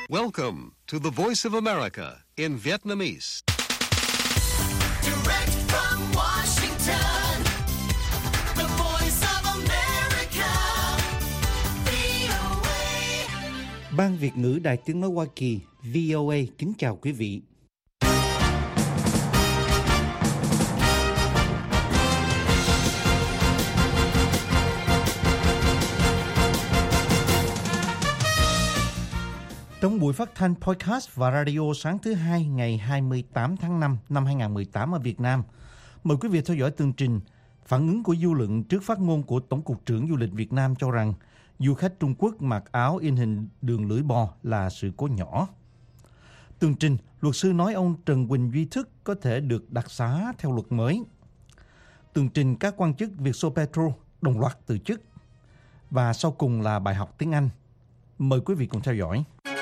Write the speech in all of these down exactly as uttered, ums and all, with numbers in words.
Welcome to the Voice of America in Vietnamese. Direct from Washington, the Voice of America, vê o a. Ban Việt ngữ Đài Tiếng nói Hoa Kỳ vê o a kính chào quý vị. Trong buổi phát thanh podcast và radio sáng thứ hai ngày hai mươi tám tháng năm năm hai không một tám ở Việt Nam, mời quý vị theo dõi tường trình phản ứng của dư luận trước phát ngôn của Tổng cục trưởng Du lịch Việt Nam cho rằng du khách Trung Quốc mặc áo in hình đường lưỡi bò là sự cố nhỏ. Tường trình, luật sư nói ông Trần Quỳnh Duy Thức có thể được đặc xá theo luật mới. Tường trình các quan chức Vietsoepetro đồng loạt từ chức. Và sau cùng là bài học tiếng Anh. Mời quý vị cùng theo dõi.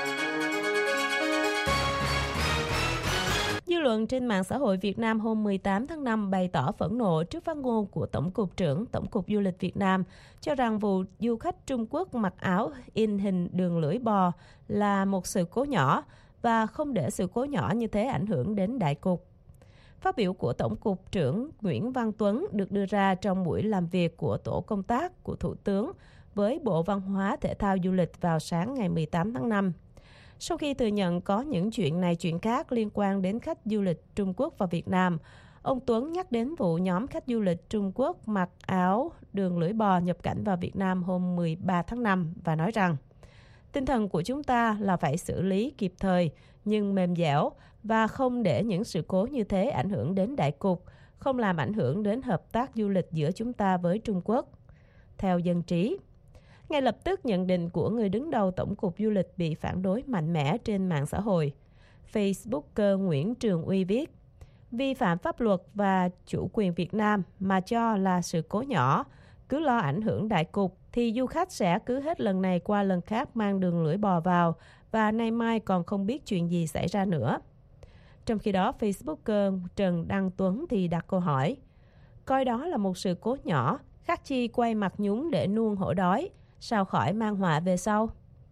Dư luận trên mạng xã hội Việt Nam hôm mười tám tháng năm bày tỏ phẫn nộ trước phát ngôn của Tổng cục trưởng Tổng cục Du lịch Việt Nam cho rằng vụ du khách Trung Quốc mặc áo in hình đường lưỡi bò là một sự cố nhỏ và không để sự cố nhỏ như thế ảnh hưởng đến đại cục. Phát biểu của Tổng cục trưởng Nguyễn Văn Tuấn được đưa ra trong buổi làm việc của tổ công tác của Thủ tướng với Bộ Văn hóa Thể thao Du lịch vào sáng ngày mười tám tháng năm. Sau khi thừa nhận có những chuyện này chuyện khác liên quan đến khách du lịch Trung Quốc và Việt Nam, ông Tuấn nhắc đến vụ nhóm khách du lịch Trung Quốc mặc áo đường lưỡi bò nhập cảnh vào Việt Nam hôm mười ba tháng năm và nói rằng tinh thần của chúng ta là phải xử lý kịp thời nhưng mềm dẻo và không để những sự cố như thế ảnh hưởng đến đại cục, không làm ảnh hưởng đến hợp tác du lịch giữa chúng ta với Trung Quốc. Theo dân trí, ngay lập tức nhận định của người đứng đầu Tổng cục Du lịch bị phản đối mạnh mẽ trên mạng xã hội. Facebooker Nguyễn Trường Uy viết, vi phạm pháp luật và chủ quyền Việt Nam mà cho là sự cố nhỏ, cứ lo ảnh hưởng đại cục thì du khách sẽ cứ hết lần này qua lần khác mang đường lưỡi bò vào và nay mai còn không biết chuyện gì xảy ra nữa. Trong khi đó, Facebooker Trần Đăng Tuấn thì đặt câu hỏi, coi đó là một sự cố nhỏ, khác chi quay mặt nhúng để nuông hổ đói, sao khỏi mang họa về sau.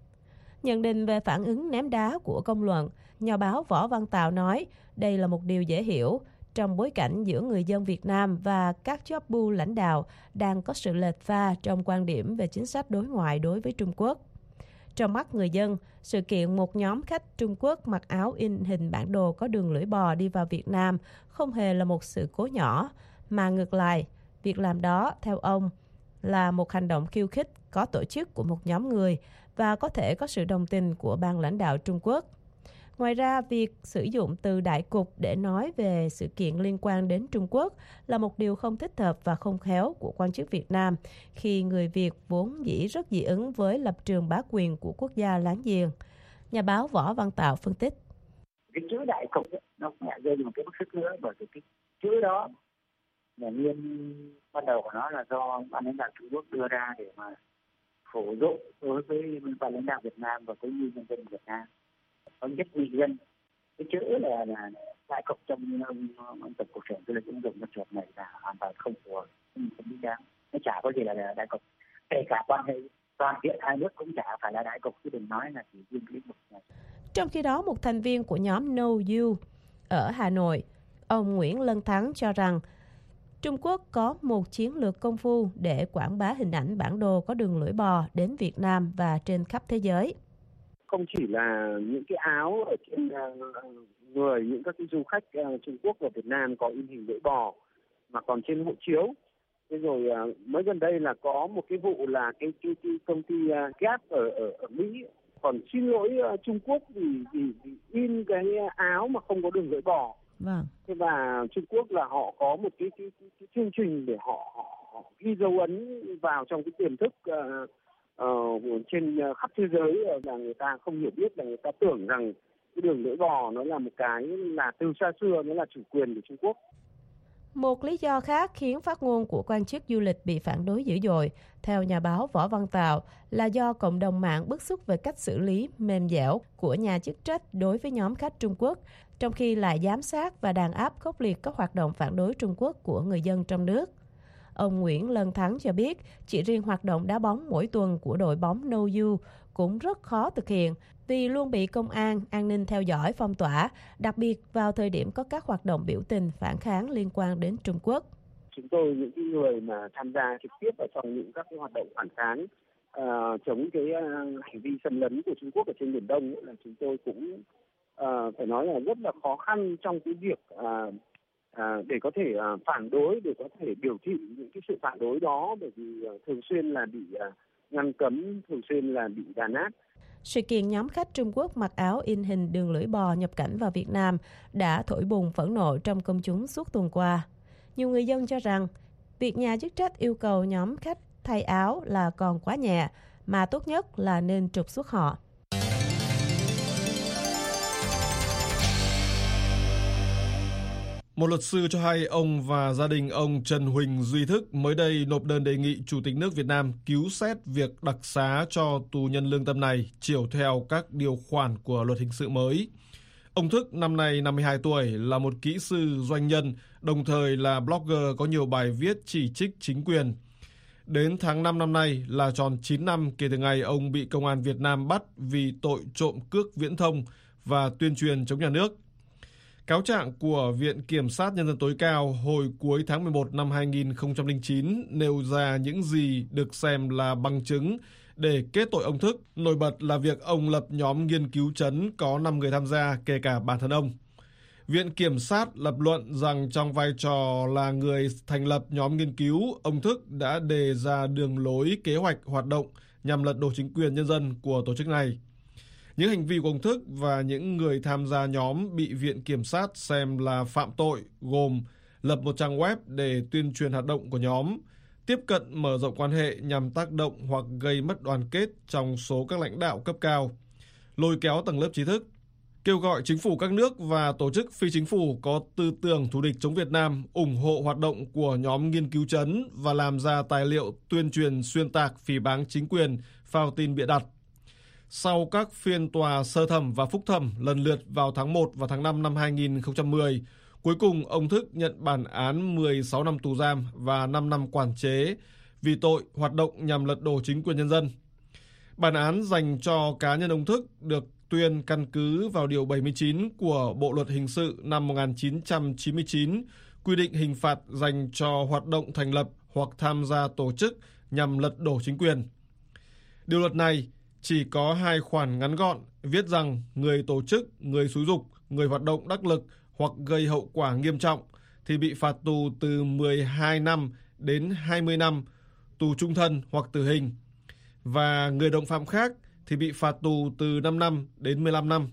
Nhận định về phản ứng ném đá của công luận, nhà báo Võ Văn Tạo nói đây là một điều dễ hiểu trong bối cảnh giữa người dân Việt Nam và các job bu lãnh đạo đang có sự lệch pha trong quan điểm về chính sách đối ngoại đối với Trung Quốc. Trong mắt người dân, sự kiện một nhóm khách Trung Quốc mặc áo in hình bản đồ có đường lưỡi bò đi vào Việt Nam không hề là một sự cố nhỏ, mà ngược lại, việc làm đó, theo ông, là một hành động khiêu khích có tổ chức của một nhóm người và có thể có sự đồng tình của ban lãnh đạo Trung Quốc. Ngoài ra, việc sử dụng từ đại cục để nói về sự kiện liên quan đến Trung Quốc là một điều không thích hợp và không khéo của quan chức Việt Nam khi người Việt vốn dĩ rất dị ứng với lập trường bá quyền của quốc gia láng giềng. Nhà báo Võ Văn Tạo phân tích. Cái chữ đại cục ấy, nó cũng lại gây một cái bức xúc nữa, bởi vì cái chữ đó là nguyên ban đầu của nó là do ban lãnh đạo Trung Quốc đưa ra để mà phổ dụng đối với ban lãnh đạo Việt Nam và cũng như nhân dân Việt Nam. Có nhất vị dân, cái chữ là là đại cục trong ông Tổng cục trưởng Du lịch ứng dụng cái trường này là hoàn toàn không phù hợp, không đúng đáng. Nó chả có gì là đại cục, kể cả quan hệ toàn diện hai nước cũng chả phải là đại cục, chứ đừng nói là chỉ riêng lĩnh vực này. Trong khi đó, một thành viên của nhóm Know You ở Hà Nội, ông Nguyễn Lân Thắng cho rằng Trung Quốc có một chiến lược công phu để quảng bá hình ảnh bản đồ có đường lưỡi bò đến Việt Nam và trên khắp thế giới. Không chỉ là những cái áo ở trên người những các cái du khách Trung Quốc và Việt Nam có in hình lưỡi bò, mà còn trên hộ chiếu. Thế rồi mới gần đây là có một cái vụ là cái, cái, cái công ty Gap ở, ở ở Mỹ còn xin lỗi Trung Quốc vì, vì, vì in cái áo mà không có đường lưỡi bò. Vâng. Thế và Trung Quốc là họ có một cái, cái, cái, cái chương trình để họ, họ, họ ghi dấu ấn vào trong cái tiềm thức uh, uh, trên uh, khắp thế giới, là người ta không hiểu biết, là người ta tưởng rằng cái đường lưỡi bò nó là một cái là từ xa xưa nó là chủ quyền của Trung Quốc. Một lý do khác khiến phát ngôn của quan chức du lịch bị phản đối dữ dội, theo nhà báo Võ Văn Tạo, là do cộng đồng mạng bức xúc về cách xử lý mềm dẻo của nhà chức trách đối với nhóm khách Trung Quốc, trong khi lại giám sát và đàn áp khốc liệt các hoạt động phản đối Trung Quốc của người dân trong nước. Ông Nguyễn Lân Thắng cho biết, chỉ riêng hoạt động đá bóng mỗi tuần của đội bóng Know You cũng rất khó thực hiện vì luôn bị công an, an ninh theo dõi phong tỏa, đặc biệt vào thời điểm có các hoạt động biểu tình phản kháng liên quan đến Trung Quốc. Chúng tôi, những cái người mà tham gia trực tiếp ở trong những các cái hoạt động phản kháng uh, chống cái uh, hành vi xâm lấn của Trung Quốc ở trên Biển Đông ấy, là chúng tôi cũng uh, phải nói là rất là khó khăn trong cái việc uh, uh, để có thể uh, phản đối, để có thể biểu thị những cái sự phản đối đó, bởi vì uh, thường xuyên là bị uh, ngăn cấm, thường xuyên là bị đàn áp. Sự kiện nhóm khách Trung Quốc mặc áo in hình đường lưỡi bò nhập cảnh vào Việt Nam đã thổi bùng phẫn nộ trong công chúng suốt tuần qua. Nhiều người dân cho rằng việc nhà chức trách yêu cầu nhóm khách thay áo là còn quá nhẹ, mà tốt nhất là nên trục xuất họ. Một luật sư cho hay ông và gia đình ông Trần Huỳnh Duy Thức mới đây nộp đơn đề nghị Chủ tịch nước Việt Nam cứu xét việc đặc xá cho tù nhân lương tâm này chiều theo các điều khoản của luật hình sự mới. Ông Thức năm nay năm mươi hai tuổi, là một kỹ sư doanh nhân, đồng thời là blogger có nhiều bài viết chỉ trích chính quyền. Đến tháng năm năm nay là tròn chín năm kể từ ngày ông bị công an Việt Nam bắt vì tội trộm cước viễn thông và tuyên truyền chống nhà nước. Cáo trạng của Viện Kiểm sát Nhân dân tối cao hồi cuối tháng mười một năm hai nghìn không trăm lẻ chín nêu ra những gì được xem là bằng chứng để kết tội ông Thức. Nổi bật là việc ông lập nhóm nghiên cứu chấn có năm người tham gia, kể cả bản thân ông. Viện Kiểm sát lập luận rằng trong vai trò là người thành lập nhóm nghiên cứu, ông Thức đã đề ra đường lối kế hoạch hoạt động nhằm lật đổ chính quyền nhân dân của tổ chức này. Những hành vi của ông Thức và những người tham gia nhóm bị Viện Kiểm sát xem là phạm tội gồm lập một trang web để tuyên truyền hoạt động của nhóm, tiếp cận mở rộng quan hệ nhằm tác động hoặc gây mất đoàn kết trong số các lãnh đạo cấp cao, lôi kéo tầng lớp trí thức, kêu gọi chính phủ các nước và tổ chức phi chính phủ có tư tưởng thù địch chống Việt Nam ủng hộ hoạt động của nhóm nghiên cứu chấn và làm ra tài liệu tuyên truyền xuyên tạc phỉ báng chính quyền, phao tin bịa đặt. Sau các phiên tòa sơ thẩm và phúc thẩm lần lượt vào tháng một và tháng năm năm hai nghìn không trăm mười, cuối cùng ông Thức nhận bản án mười sáu năm tù giam và năm năm quản chế vì tội hoạt động nhằm lật đổ chính quyền nhân dân. Bản án dành cho cá nhân ông Thức được tuyên căn cứ vào Điều bảy mươi chín của Bộ Luật Hình sự năm một nghìn chín trăm chín mươi chín, quy định hình phạt dành cho hoạt động thành lập hoặc tham gia tổ chức nhằm lật đổ chính quyền. Điều luật này chỉ có hai khoản ngắn gọn, viết rằng người tổ chức, người xúi giục, người hoạt động đắc lực hoặc gây hậu quả nghiêm trọng thì bị phạt tù từ mười hai năm đến hai mươi năm, tù chung thân hoặc tử hình. Và người đồng phạm khác thì bị phạt tù từ năm năm đến mười lăm năm.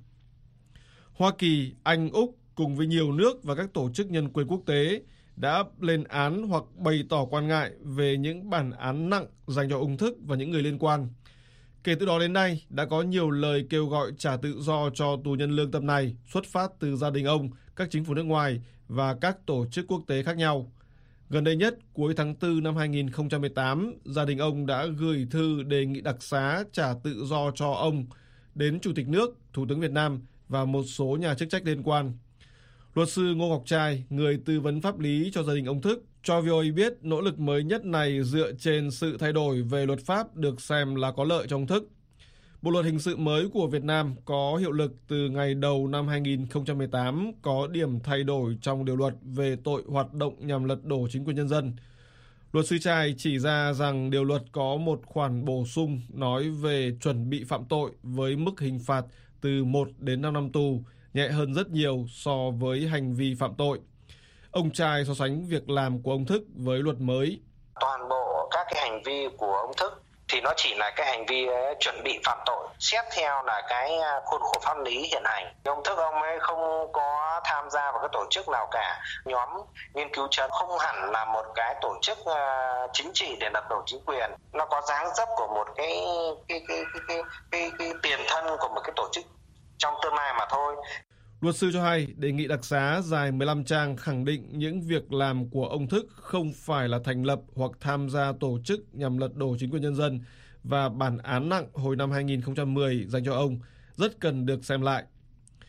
Hoa Kỳ, Anh, Úc cùng với nhiều nước và các tổ chức nhân quyền quốc tế đã lên án hoặc bày tỏ quan ngại về những bản án nặng dành cho ông Thức và những người liên quan. Kể từ đó đến nay, đã có nhiều lời kêu gọi trả tự do cho tù nhân lương tâm này xuất phát từ gia đình ông, các chính phủ nước ngoài và các tổ chức quốc tế khác nhau. Gần đây nhất, cuối tháng tư năm hai nghìn không trăm mười tám, gia đình ông đã gửi thư đề nghị đặc xá trả tự do cho ông đến Chủ tịch nước, Thủ tướng Việt Nam và một số nhà chức trách liên quan. Luật sư Ngô Ngọc Trai, người tư vấn pháp lý cho gia đình ông Thức, cho vê o a biết nỗ lực mới nhất này dựa trên sự thay đổi về luật pháp được xem là có lợi cho ông Thức. Bộ luật hình sự mới của Việt Nam có hiệu lực từ ngày đầu năm hai nghìn không trăm mười tám, có điểm thay đổi trong điều luật về tội hoạt động nhằm lật đổ chính quyền nhân dân. Luật sư Trai chỉ ra rằng điều luật có một khoản bổ sung nói về chuẩn bị phạm tội với mức hình phạt từ một đến năm năm tù, nhẹ hơn rất nhiều so với hành vi phạm tội. Ông Trai so sánh việc làm của ông Thức với luật mới. Toàn bộ các cái hành vi của ông Thức thì nó chỉ là cái hành vi chuẩn bị phạm tội, xét theo là cái khuôn khổ pháp lý hiện hành. Ông Thức ông ấy không có tham gia vào cái tổ chức nào cả. Nhóm nghiên cứu chấn không hẳn là một cái tổ chức chính trị để lật đổ chính quyền. Nó có dáng dấp của một cái cái cái cái cái, cái, cái tiền thân của một cái tổ chức trong tương lai mà thôi. Luật sư cho hay đề nghị đặc xá dài mười lăm trang khẳng định những việc làm của ông Thức không phải là thành lập hoặc tham gia tổ chức nhằm lật đổ chính quyền nhân dân và bản án nặng hồi năm hai nghìn không trăm mười dành cho ông rất cần được xem lại.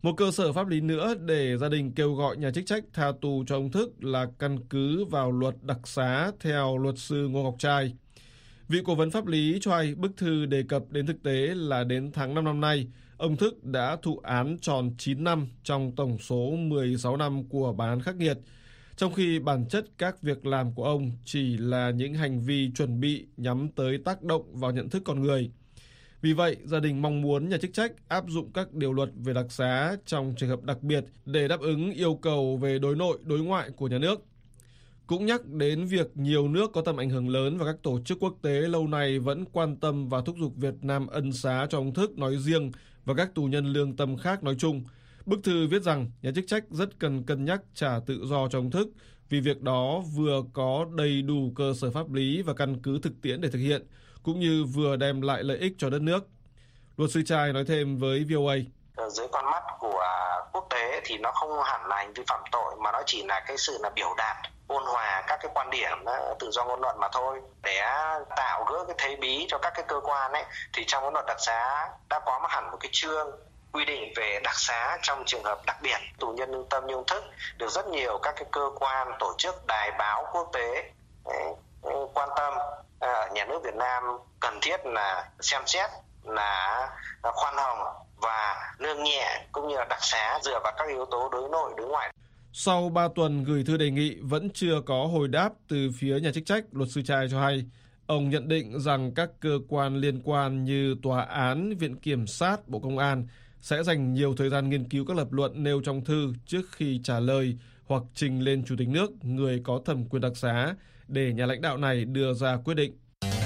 Một cơ sở pháp lý nữa để gia đình kêu gọi nhà chức trách tha tù cho ông Thức là căn cứ vào luật đặc xá theo luật sư Ngô Ngọc Trai. Vị cố vấn pháp lý cho hay bức thư đề cập đến thực tế là đến tháng năm năm nay, ông Thức đã thụ án tròn chín năm trong tổng số mười sáu năm của bản án khắc nghiệt, trong khi bản chất các việc làm của ông chỉ là những hành vi chuẩn bị nhắm tới tác động vào nhận thức con người. Vì vậy, gia đình mong muốn nhà chức trách áp dụng các điều luật về đặc xá trong trường hợp đặc biệt để đáp ứng yêu cầu về đối nội, đối ngoại của nhà nước. Cũng nhắc đến việc nhiều nước có tầm ảnh hưởng lớn và các tổ chức quốc tế lâu nay vẫn quan tâm và thúc giục Việt Nam ân xá cho ông Thức nói riêng và các tù nhân lương tâm khác nói chung. Bức thư viết rằng nhà chức trách rất cần cân nhắc trả tự do cho ông Thức vì việc đó vừa có đầy đủ cơ sở pháp lý và căn cứ thực tiễn để thực hiện, cũng như vừa đem lại lợi ích cho đất nước. Luật sư Trai nói thêm với vê o a. Ở dưới con mắt của quốc tế thì nó không hẳn là hành vi phạm tội, mà nó chỉ là cái sự là biểu đạt, ôn hòa các cái quan điểm tự do ngôn luận mà thôi. Để tạo gỡ cái thế bí cho các cái cơ quan ấy, thì trong cái luật đặc xá đã có hẳn một cái chương quy định về đặc xá trong trường hợp đặc biệt. Tù nhân lương tâm như ông Thức được rất nhiều các cái cơ quan, tổ chức, đài báo quốc tế quan tâm. Ở nhà nước Việt Nam cần thiết là xem xét là khoan hồng và nương nhẹ cũng như là đặc xá dựa vào các yếu tố đối nội đối ngoại. Sau ba tuần gửi thư đề nghị vẫn chưa có hồi đáp từ phía nhà chức trách, luật sư Trai cho hay ông nhận định rằng các cơ quan liên quan như tòa án, viện kiểm sát, Bộ Công an sẽ dành nhiều thời gian nghiên cứu các lập luận nêu trong thư trước khi trả lời hoặc trình lên Chủ tịch nước, người có thẩm quyền đặc xá, để nhà lãnh đạo này đưa ra quyết định.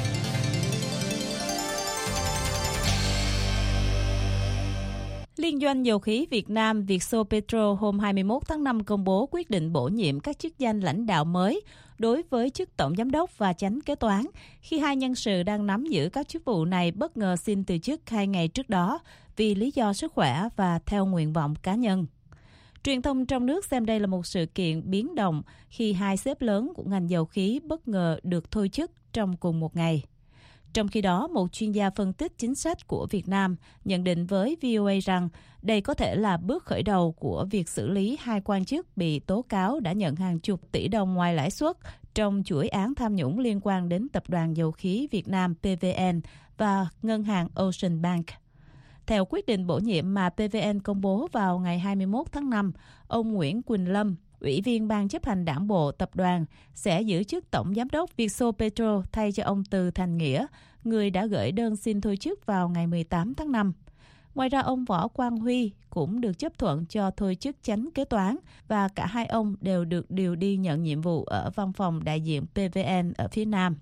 Liên doanh dầu khí Việt Nam Vietsopetrol hôm hai mươi mốt tháng năm công bố quyết định bổ nhiệm các chức danh lãnh đạo mới đối với chức tổng giám đốc và chánh kế toán, khi hai nhân sự đang nắm giữ các chức vụ này bất ngờ xin từ chức hai ngày trước đó vì lý do sức khỏe và theo nguyện vọng cá nhân. Truyền thông trong nước xem đây là một sự kiện biến động khi hai sếp lớn của ngành dầu khí bất ngờ được thôi chức trong cùng một ngày. Trong khi đó, một chuyên gia phân tích chính sách của Việt Nam nhận định với vê o a rằng đây có thể là bước khởi đầu của việc xử lý hai quan chức bị tố cáo đã nhận hàng chục tỷ đồng ngoài lãi suất trong chuỗi án tham nhũng liên quan đến Tập đoàn Dầu khí Việt Nam pê vê en và ngân hàng Ocean Bank. Theo quyết định bổ nhiệm mà pê vê en công bố vào ngày hai mươi mốt tháng năm, ông Nguyễn Quỳnh Lâm, Ủy viên Ban chấp hành Đảng bộ Tập đoàn, sẽ giữ chức Tổng Giám đốc Vietsopetrol thay cho ông Từ Thành Nghĩa, người đã gửi đơn xin thôi chức vào ngày mười tám tháng năm. Ngoài ra, ông Võ Quang Huy cũng được chấp thuận cho thôi chức chánh kế toán và cả hai ông đều được điều đi nhận nhiệm vụ ở văn phòng đại diện pê vê en ở phía Nam.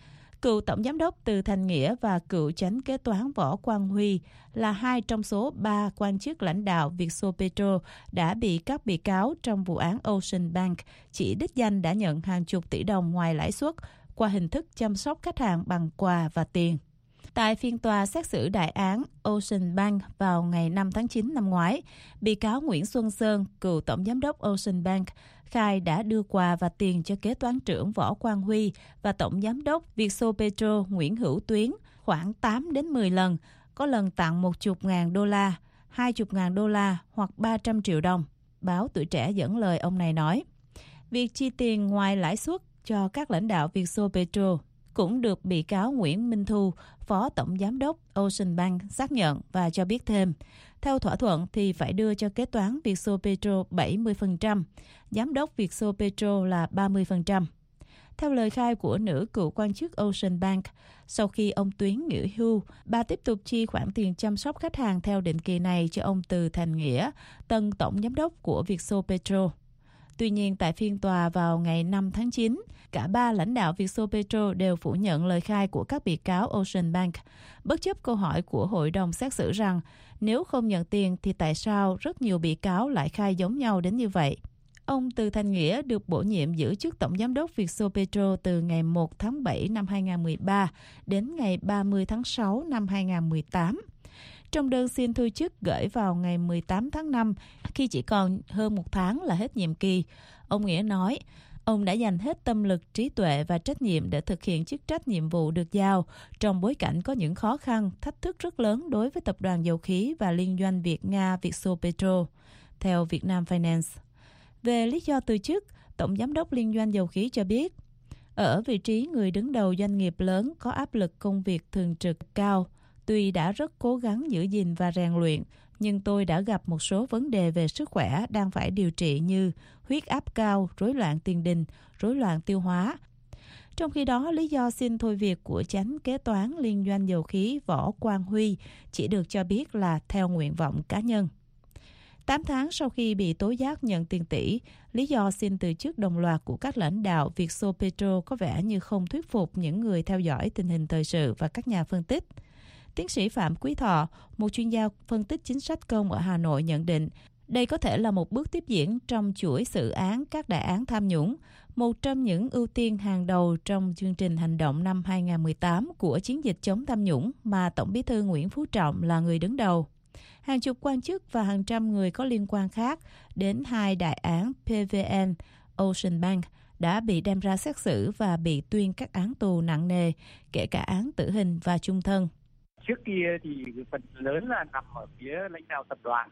Cựu Tổng Giám đốc Từ Thành Nghĩa và cựu chánh kế toán Võ Quang Huy là hai trong số ba quan chức lãnh đạo Vietsopetrol đã bị các bị cáo trong vụ án Ocean Bank chỉ đích danh đã nhận hàng chục tỷ đồng ngoài lãi suất qua hình thức chăm sóc khách hàng bằng quà và tiền. Tại phiên tòa xét xử đại án Ocean Bank vào ngày năm tháng chín năm ngoái, bị cáo Nguyễn Xuân Sơn, cựu Tổng Giám đốc Ocean Bank, khai đã đưa quà và tiền cho kế toán trưởng Võ Quang Huy và Tổng Giám đốc Vietsopetrol Nguyễn Hữu Tuyến khoảng tám đến mười lần, có lần tặng một chục ngàn đô la, hai chục ngàn đô la hoặc ba trăm triệu đồng. Báo Tuổi Trẻ dẫn lời ông này nói, việc chi tiền ngoài lãi suất cho các lãnh đạo Vietsopetrol cũng được bị cáo Nguyễn Minh Thu, Phó Tổng Giám đốc Ocean Bank xác nhận và cho biết thêm. Theo thỏa thuận thì phải đưa cho kế toán Vietsopetrol bảy mươi phần trăm, giám đốc Vietsopetrol là ba mươi phần trăm. Theo lời khai của nữ cựu quan chức Ocean Bank, sau khi ông Tuyến nghỉ hưu, bà tiếp tục chi khoản tiền chăm sóc khách hàng theo định kỳ này cho ông Từ Thành Nghĩa, tân tổng giám đốc của Vietsopetrol. Tuy nhiên, tại phiên tòa vào ngày năm tháng chín, cả ba lãnh đạo Vietsopetrol đều phủ nhận lời khai của các bị cáo Ocean Bank, bất chấp câu hỏi của hội đồng xét xử rằng nếu không nhận tiền thì tại sao rất nhiều bị cáo lại khai giống nhau đến như vậy. Ông Từ Thành Nghĩa được bổ nhiệm giữ chức Tổng Giám đốc Vietsopetrol từ ngày một tháng bảy năm hai nghìn không trăm mười ba đến ngày ba mươi tháng sáu năm hai nghìn không trăm mười tám. Trong đơn xin thôi chức gửi vào ngày mười tám tháng năm, khi chỉ còn hơn một tháng là hết nhiệm kỳ, ông Nghĩa nói, Ông đã dành hết tâm lực, trí tuệ và trách nhiệm để thực hiện chức trách nhiệm vụ được giao trong bối cảnh có những khó khăn, thách thức rất lớn đối với Tập đoàn Dầu khí và Liên doanh Việt-Nga Vietsopetrol, theo Vietnam Finance. Về lý do từ chức, Tổng Giám đốc Liên doanh Dầu khí cho biết, ở vị trí người đứng đầu doanh nghiệp lớn có áp lực công việc thường trực cao, tuy đã rất cố gắng giữ gìn và rèn luyện, nhưng tôi đã gặp một số vấn đề về sức khỏe đang phải điều trị như huyết áp cao, rối loạn tiền đình, rối loạn tiêu hóa. Trong khi đó, lý do xin thôi việc của chánh kế toán Liên doanh Dầu khí Võ Quang Huy chỉ được cho biết là theo nguyện vọng cá nhân. tám tháng sau khi bị tố giác nhận tiền tỷ, lý do xin từ chức đồng loạt của các lãnh đạo Vietsopetrol có vẻ như không thuyết phục những người theo dõi tình hình thời sự và các nhà phân tích. Tiến sĩ Phạm Quý Thọ, một chuyên gia phân tích chính sách công ở Hà Nội nhận định, đây có thể là một bước tiếp diễn trong chuỗi xử án các đại án tham nhũng, một trong những ưu tiên hàng đầu trong chương trình hành động năm hai không một tám của chiến dịch chống tham nhũng mà Tổng Bí thư Nguyễn Phú Trọng là người đứng đầu. Hàng chục quan chức và hàng trăm người có liên quan khác đến hai đại án pê vê en, Ocean Bank đã bị đem ra xét xử và bị tuyên các án tù nặng nề, kể cả án tử hình và chung thân. Trước kia thì phần lớn là nằm ở phía lãnh đạo tập đoàn,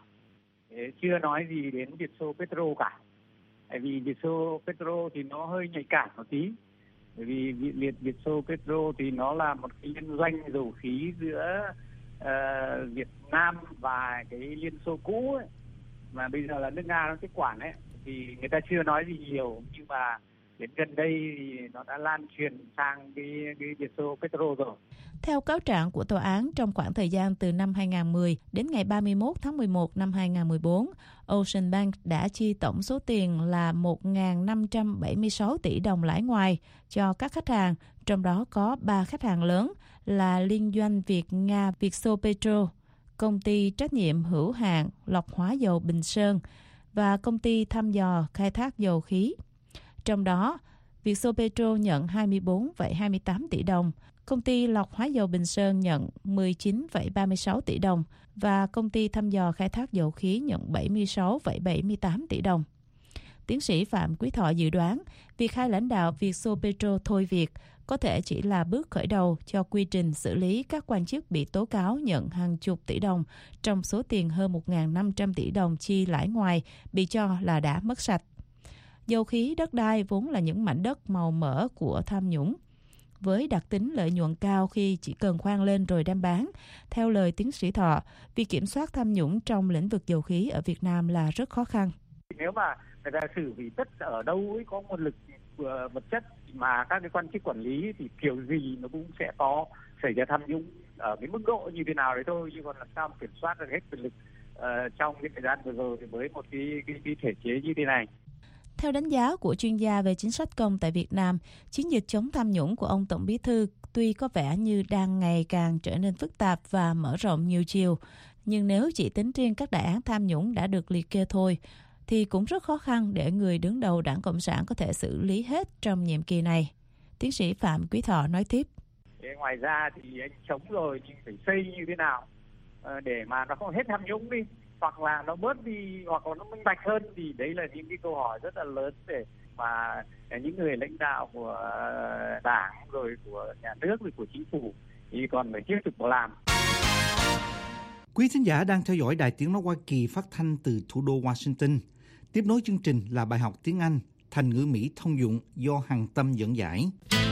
chưa nói gì đến Vietsopetrol cả. Tại vì Vietsopetrol thì nó hơi nhạy cảm một tí. Bởi vì Vietsopetrol thì nó là một cái liên doanh dầu khí giữa uh, Việt Nam và cái Liên Xô cũ ấy, mà bây giờ là nước Nga nó tiếp quản ấy, thì người ta chưa nói gì nhiều, nhưng mà đến gần đây thì nó đã lan truyền sang cái, cái Vietsopetrol rồi. Theo cáo trạng của tòa án, trong khoảng thời gian từ năm hai không một không đến ngày ba mươi mốt tháng mười một năm hai không một bốn, Ocean Bank đã chi tổng số tiền là một nghìn năm trăm bảy mươi sáu tỷ đồng lãi ngoài cho các khách hàng, trong đó có ba khách hàng lớn là Liên doanh Việt-Nga Vietsopetrol, Công ty trách nhiệm hữu hạn lọc hóa dầu Bình Sơn và Công ty thăm dò khai thác dầu khí. Trong đó, Vietsopetrol nhận hai mươi bốn phẩy hai mươi tám tỷ đồng, Công ty lọc hóa dầu Bình Sơn nhận mười chín phẩy ba mươi sáu tỷ đồng và Công ty thăm dò khai thác dầu khí nhận bảy mươi sáu phẩy bảy mươi tám tỷ đồng. Tiến sĩ Phạm Quý Thọ dự đoán, việc hai lãnh đạo Vietsopetrol thôi việc có thể chỉ là bước khởi đầu cho quy trình xử lý các quan chức bị tố cáo nhận hàng chục tỷ đồng trong số tiền hơn một nghìn năm trăm tỷ đồng chi lãi ngoài bị cho là đã mất sạch. Dầu khí, đất đai vốn là những mảnh đất màu mỡ của tham nhũng, với đặc tính lợi nhuận cao khi chỉ cần khoan lên rồi đem bán. Theo lời tiến sĩ Thọ, việc kiểm soát tham nhũng trong lĩnh vực dầu khí ở Việt Nam là rất khó khăn. Nếu mà người ta xử vì tất ở đâu ấy có nguồn lực vật chất mà các cái quan chức quản lý thì kiểu gì nó cũng sẽ có xảy ra tham nhũng ở cái mức độ như thế nào đấy thôi, chứ còn làm sao kiểm soát được hết quyền lực uh, trong cái thời gian vừa rồi thì với một cái, cái, cái thể chế như thế này. Theo đánh giá của chuyên gia về chính sách công tại Việt Nam, chiến dịch chống tham nhũng của ông Tổng Bí thư tuy có vẻ như đang ngày càng trở nên phức tạp và mở rộng nhiều chiều, nhưng nếu chỉ tính riêng các đại án tham nhũng đã được liệt kê thôi, thì cũng rất khó khăn để người đứng đầu Đảng Cộng sản có thể xử lý hết trong nhiệm kỳ này. Tiến sĩ Phạm Quý Thọ nói tiếp. Ngoài ra thì anh chống rồi nhưng phải xây như thế nào để mà nó không hết tham nhũng đi, hoặc là nó bớt đi, hoặc là nó minh bạch hơn, thì đấy là những cái câu hỏi rất là lớn để mà những người lãnh đạo của Đảng rồi của nhà nước rồi của chính phủ thì còn phải tiếp tục làm. Quý thính giả đang theo dõi Đài Tiếng nói Hoa Kỳ phát thanh từ thủ đô Washington. Tiếp nối chương trình là bài học tiếng Anh, thành ngữ Mỹ thông dụng do Hằng Tâm dẫn giải.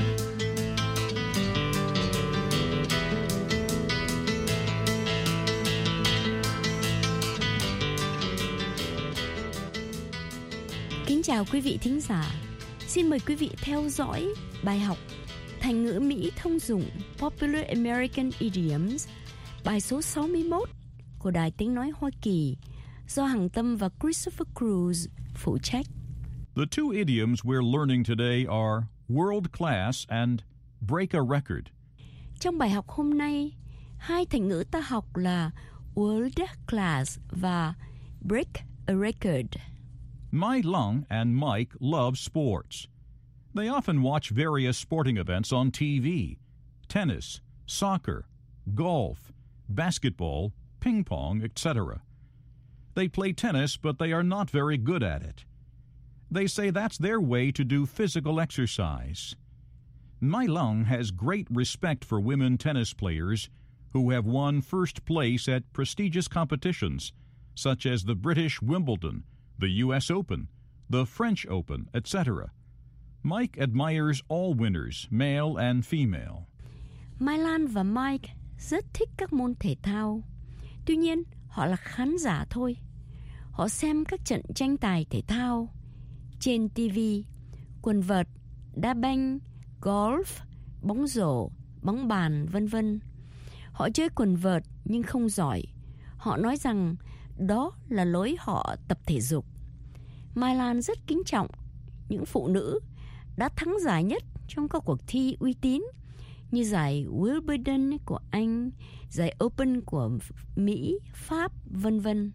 Kính chào quý vị thính giả. Xin mời quý vị theo dõi bài học thành ngữ Mỹ thông dụng Popular American Idioms, bài số sáu mươi mốt của Đài Tiếng nói Hoa Kỳ do Hằng Tâm và Christopher Cruz phụ trách. The two idioms we're learning today are world class and break a record. Trong bài học hôm nay, hai thành ngữ ta học là world class và break a record. Mai Long and Mike love sports. They often watch various sporting events on T V: tennis, soccer, golf, basketball, ping pong, et cetera. They play tennis, but they are not very good at it. They say that's their way to do physical exercise. Mai Long has great respect for women tennis players who have won first place at prestigious competitions, such as the British Wimbledon, the U S Open, the French Open, et cetera. Mike admires all winners, male and female. Mai Lan và Mike rất thích các môn thể thao. Tuy nhiên, họ là khán giả thôi. Họ xem các trận tranh tài thể thao trên ti vi, quần vợt, đá banh, golf, bóng rổ, bóng bàn, vân vân. Họ chơi quần vợt nhưng không giỏi. Họ nói rằng đó là lối họ tập thể dục. Mai Lan rất kính trọng những phụ nữ đã thắng giải nhất trong các cuộc thi uy tín như giải Wimbledon của Anh, giải Open của Mỹ, Pháp, vân vân.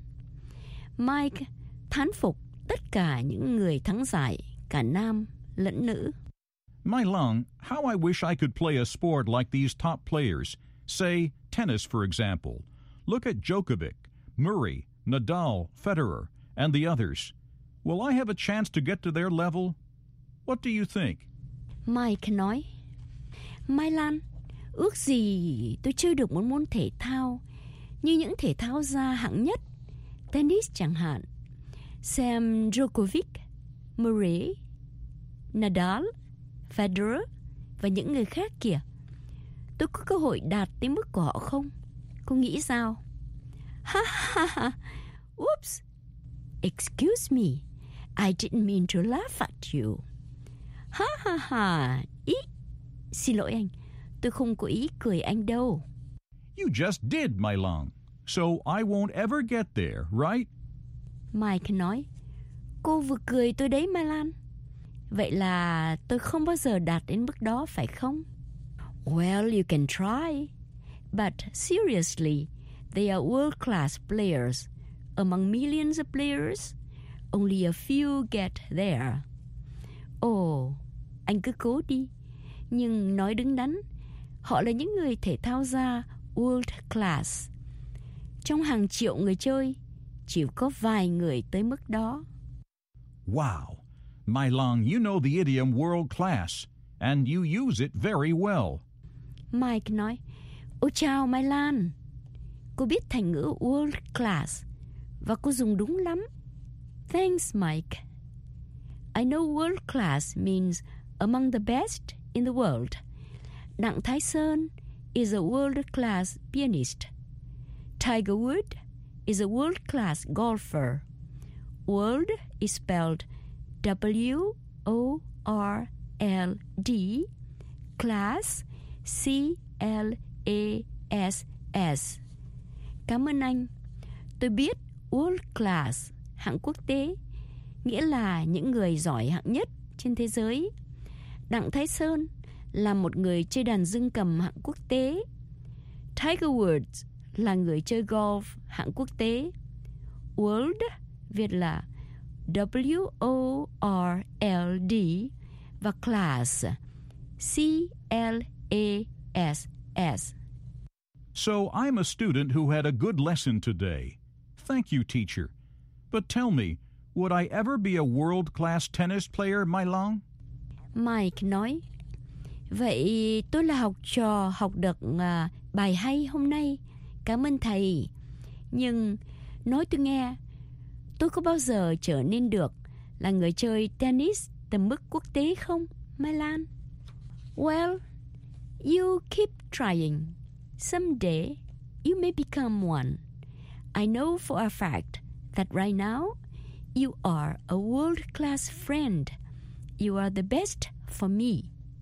Mike thán phục tất cả những người thắng giải, cả nam lẫn nữ. Mai Long, how I wish I could play a sport like these top players. Say, tennis, for example. Look at Djokovic, Murray, Nadal, Federer, and the others. Will I have a chance to get to their level? What do you think? Mike nói, Mai Lan, ước gì tôi chơi được một môn thể thao như những thể thao gia hạng nhất, tennis chẳng hạn. Xem Djokovic, Murray, Nadal, Federer và những người khác kìa. Tôi có cơ hội đạt tới mức của họ không? Cô nghĩ sao? Ha ha ha. Oops. Excuse me. I didn't mean to laugh at you. Ha ha ha. Ý. Xin lỗi anh. Tôi không có ý cười anh đâu. You just did, Mai Long. So I won't ever get there, right? Mike nói, cô vừa cười tôi đấy Mai Lan. Vậy là tôi không bao giờ đạt đến mức đó phải không? Well, you can try. But seriously, they are world-class players. Among millions of players, only a few get there. Ồ, anh cứ cố đi. Nhưng nói đứng đắn, họ là những người thể thao gia world class. Trong hàng triệu người chơi, chỉ có vài người tới mức đó. Wow. Mai Long, you know the idiom world class, and you use it very well. Mike nói, ôi chào Mai Lan. Cô biết thành ngữ world class, và cô dùng đúng lắm. Thanks, Mike. I know world class means among the best in the world. Đặng Thái Sơn is a world-class pianist. Tiger Woods is a world-class golfer. World is spelled W O R L D, class C L A S S. Cảm ơn anh. Tôi biết world class, hạng quốc tế, nghĩa là những người giỏi hạng nhất trên thế giới. Đặng Thái Sơn là một người chơi đàn dương cầm hạng quốc tế. Tiger Woods là người chơi golf hạng quốc tế. World viết là W O R L D và class C L A S S. So I'm a student who had a good lesson today. Thank you, teacher. But tell me, would I ever be a world-class tennis player, Mai Long? Mike nói, vậy tôi là học trò học được uh, bài hay hôm nay. Cảm ơn thầy. Nhưng nói tôi nghe, tôi có bao giờ trở nên được là người chơi tennis tầm mức quốc tế không, Mai Lan? Well, you keep trying. Someday you may become one. I know for a fact that right now you are a world-class friend. You are the best for me.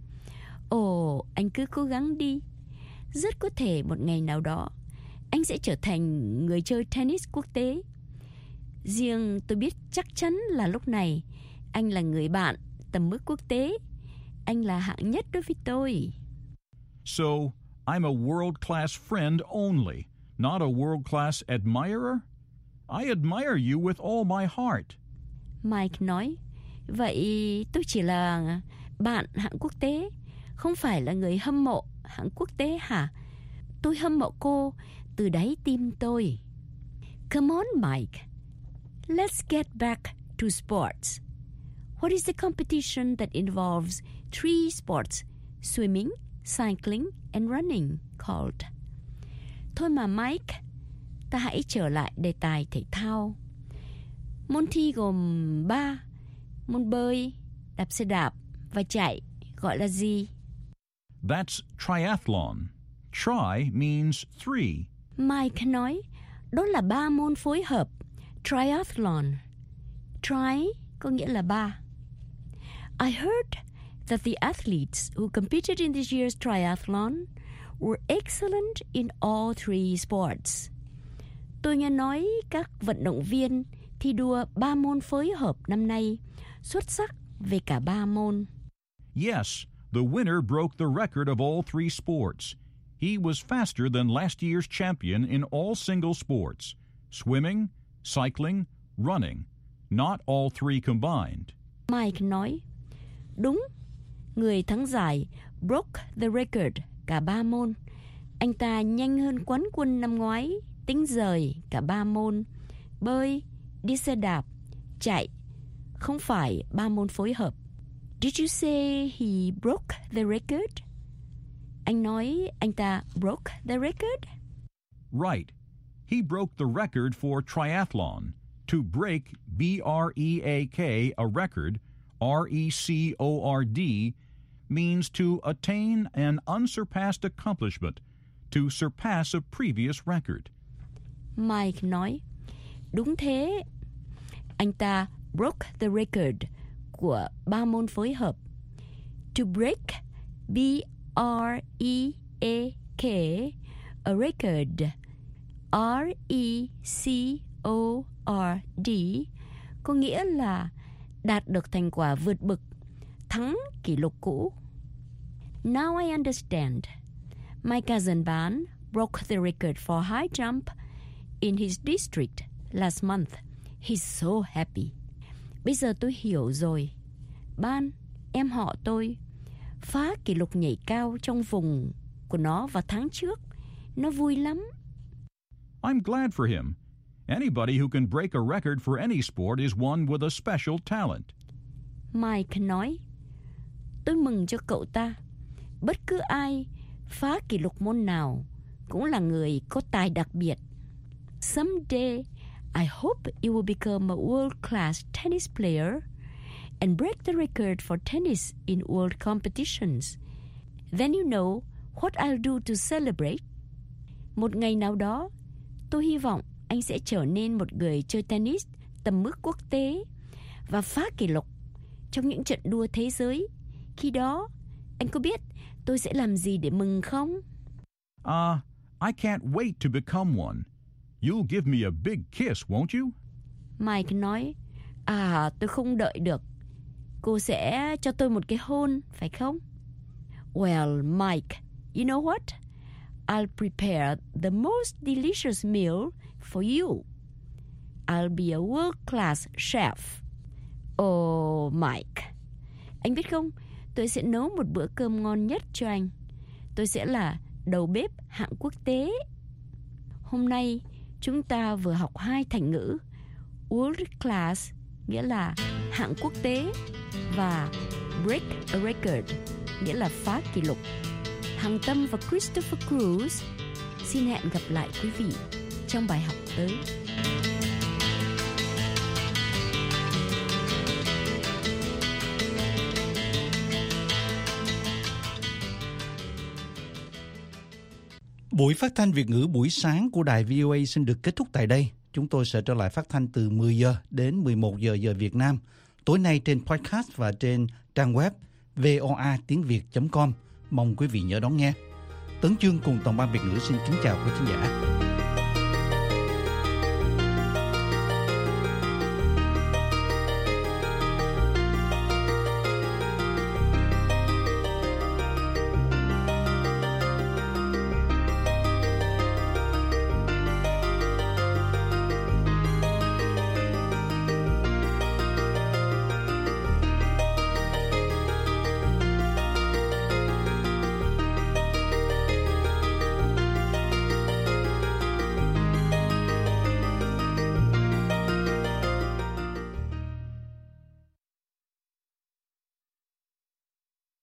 Ồ, anh cứ cố gắng đi. Rất có thể một ngày nào đó anh sẽ trở thành người chơi tennis quốc tế. Riêng tôi biết chắc chắn là lúc này anh là người bạn tầm mức quốc tế. Anh là hạng nhất đối với tôi. So, I'm a world-class friend only, not a world-class admirer? I admire you with all my heart. Mike nói, vậy tôi chỉ là bạn hạng quốc tế, không phải là người hâm mộ hạng quốc tế hả? Tôi hâm mộ cô từ đáy tim tôi. Come on, Mike. Let's get back to sports. What is the competition that involves three sports, swimming, cycling and running called? Thôi mà Mike, ta hãy trở lại đề tài thể thao. Môn thi gồm ba, môn bơi, đạp xe đạp và chạy gọi là gì? That's triathlon. Tri means three. Mike nói, đó là ba môn phối hợp, triathlon. Tri có nghĩa là ba. I heard that the athletes who competed in this year's triathlon were excellent in all three sports. Tôi nghe nói các vận động viên thi đua ba môn phối hợp năm nay xuất sắc về cả ba môn. Yes, the winner broke the record of all three sports. He was faster than last year's champion in all single sports, swimming, cycling, running, not all three combined. Mike nói, đúng, người thắng giải broke the record cả ba môn. Anh ta nhanh hơn quán quân năm ngoái, tính rời cả ba môn, bơi, đi xe đạp, chạy, không phải ba môn phối hợp. Did you say he broke the record? Anh nói anh ta broke the record? Right. He broke the record for triathlon. To break, B R E A K, a record, R E C O R D, means to attain an unsurpassed accomplishment, to surpass a previous record. Mike nói, đúng thế. Anh ta broke the record của ba môn phối hợp. To break, B R E A K, a record, R E C O R D, có nghĩa là đạt được thành quả vượt bậc, thắng kỷ lục cũ. Now I understand. My cousin Ban broke the record for high jump in his district last month. He's so happy. Bây giờ tôi hiểu rồi. Ban, em họ tôi, phá kỷ lục nhảy cao trong vùng của nó vào tháng trước. Nó vui lắm. I'm glad for him. Anybody who can break a record for any sport is one with a special talent. Mike nói, tôi mừng cho cậu ta. Bất cứ ai phá kỷ lục môn nào cũng là người có tài đặc biệt. Someday, I hope you will become a world-class tennis player and break the record for tennis in world competitions. Then you know what I'll do to celebrate. Một ngày nào đó, tôi hy vọng anh sẽ trở nên một người chơi tennis tầm mức quốc tế và phá kỷ lục trong những trận đua thế giới. Khi đó, anh có biết tôi sẽ làm gì để mừng không? Uh, I can't wait to become one. You'll give me a big kiss, won't you? Mike nói, à, tôi không đợi được. Cô sẽ cho tôi một cái hôn, phải không? Well, Mike, you know what? I'll prepare the most delicious meal for you. I'll be a world-class chef. Oh, Mike. Anh biết không, tôi sẽ nấu một bữa cơm ngon nhất cho anh. Tôi sẽ là đầu bếp hạng quốc tế. Hôm nay, chúng ta vừa học hai thành ngữ. World class nghĩa là hạng quốc tế và break a record nghĩa là phá kỷ lục. Hằng Tâm và Christopher Cruz xin hẹn gặp lại quý vị trong bài học tới. Buổi phát thanh Việt ngữ buổi sáng của đài vê o a xin được kết thúc tại đây. Chúng tôi sẽ trở lại phát thanh từ mười giờ đến mười một giờ giờ Việt Nam. Tối nay trên podcast và trên trang web voa tiếng việt chấm com. Mong quý vị nhớ đón nghe. Tấn Chương cùng toàn ban Việt ngữ xin kính chào quý khán giả.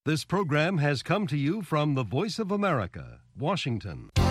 This program has come to you from the Voice of America, Washington.